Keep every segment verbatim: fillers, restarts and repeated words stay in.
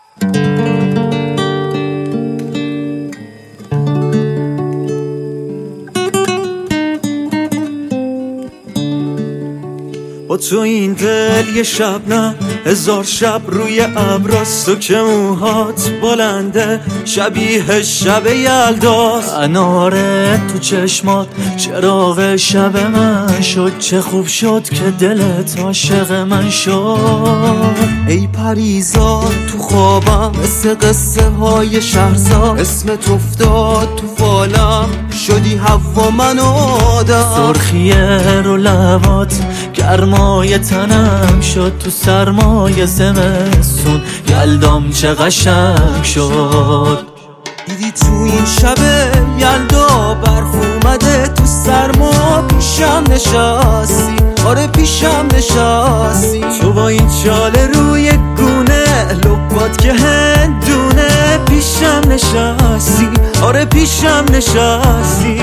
با تو این دل یه شب نه هزار شب روی ابراست، تو که موهات بلنده شبیه شب یلداست، اناره تو چشمات چراغ شب من شد، چه خوب شد که دلت عاشق من شد. ای پریزاد تو خوابم مثل قصه های شهرزاد، اسمت افتاد تو فالم شدی حوا من آدم، سرخی رو لبات گرمای تنم شد، تو سرمای زمستون یلدام چه قشنگ شد. دیدی تو این شب یلدا برف اومده تو سرما، پیشم نشستی آره پیشم نشستی، تو با این چاله روی گونه لبات که هندونه، پیشم نشستی آره پیشم نشستی.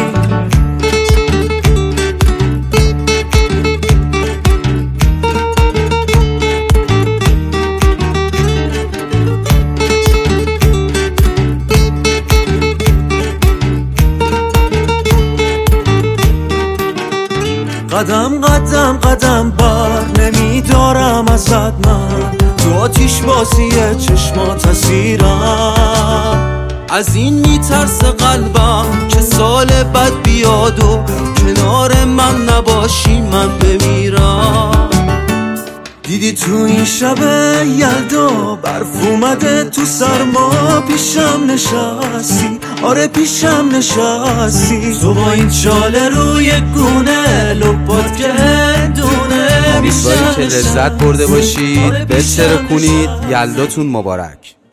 قدم قدم قدم بر نمیدارم ازت من، تو آتیش بازیه چشمات اسیرم، از این میترس قلبم که سال بعد بیاد و کنار من نباشی من بمیرم. دیدی تو این شب یلدا برف اومده تو سرما، پیشم نشستی آره پیشم نشستی، تو با این چاله روی گونه لبات که هندونه. امیدواریم که لذت برده باشید، بهتر کنید، یلداتون مبارک.